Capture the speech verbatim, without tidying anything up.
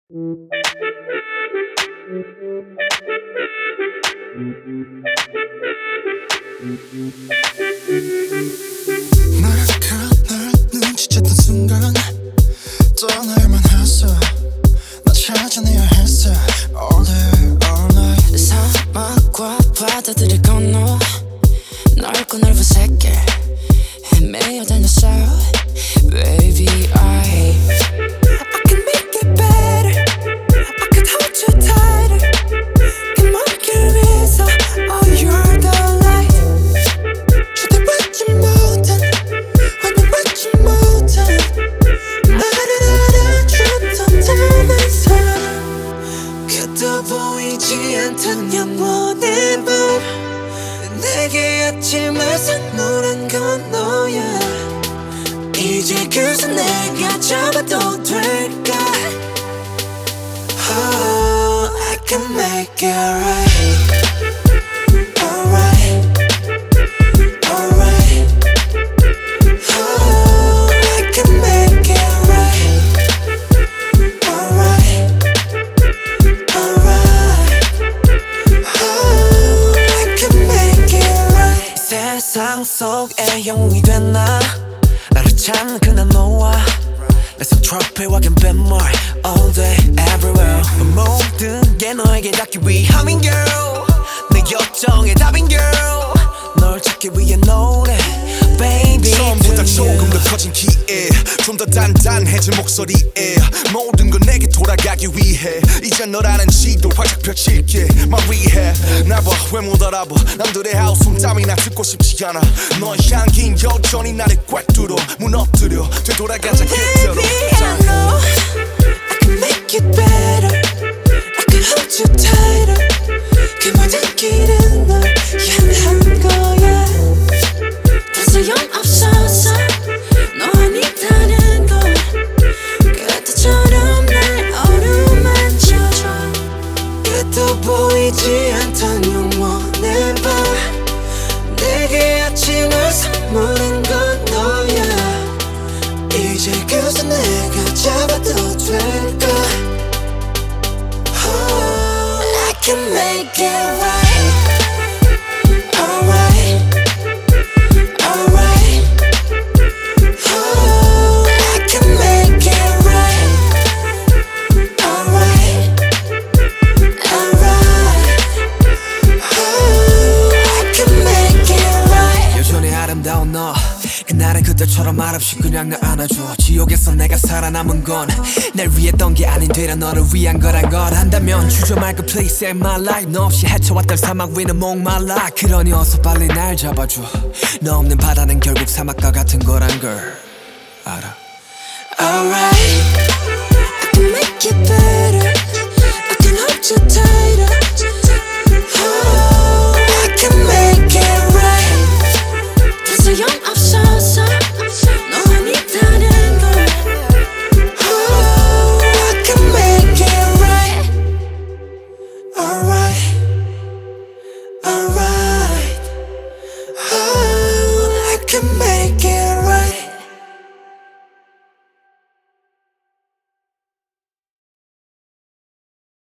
널 눈치챘던 순간 떠날만 했어. 나 찾아내야 했어. All day all night. 사막과 바다들을 건너 넓고 넓은 세계 헤매어 다녔어. Baby I I can make it better. I can hold you tighter. 그 먼 길 위에서 Oh you're the light. 주대받지 못한 환영받지 못한 나를 알아줬던 닮은 사람. 그도 보이지 않던 영원의 밤 내게 아침을 선물한 건 너야. 이제 그새 내가 잡아도 될까? Oh, I can make it right. Alright, alright. Oh, I can make it right. Alright, alright. Oh, I can make it right. 이 세상 속에 영웅이 된 나 나를 찾는 그날 너와 내 손 트로피와 갬뱀물 all day everywhere. 모든 게 너에게 닿기 위함인 girl. 내 요청의 답인 girl. 널 찾기 위해 노래 baby. 처음보다 조금 더 커진 기에 좀 더 단단해진 목소리에 모든 건 내게 돌아가기 위해 이제 너라는 지도 활짝 펼칠게 마리해. 나봐 왜 못 알아봐. 남들의 하우스 땀이나 듣고 싶지 않아. 너의 향긴 여전히 나를 꽉 뚫어 무너뜨려 되돌아가자 그대로. Baby I know I can make it better. I can hold you tighter. 그 모든 길은 널 향한 거야. 더 소용없어서 너 아니다는 걸 그때처럼 날 어루만져줘. 그도 보이지 않던 영원의 밤 내게 아침을 선물한 건 너야. 이제 그새 내가 잡아도 될까? Oh, I can make it right. Alright, alright. Oh, I can make it right. Alright, alright. Oh, I can make it right. 여전히 아름다운 너 그날은 그때처럼 말없이 그냥 날 안아줘. 지옥에서 내가 살아남은 건 날 위했던 게 아닌 되려 너를 위한 거란 걸 안다면 주저 말고 please save my life. 너 없이 헤쳐왔던 사막 위는 목말라. 그러니 어서 빨리 날 잡아줘. 너 없는 바다는 결국 사막과 같은 거란 걸 알아. Alright, I can make it better. I can hold you tight.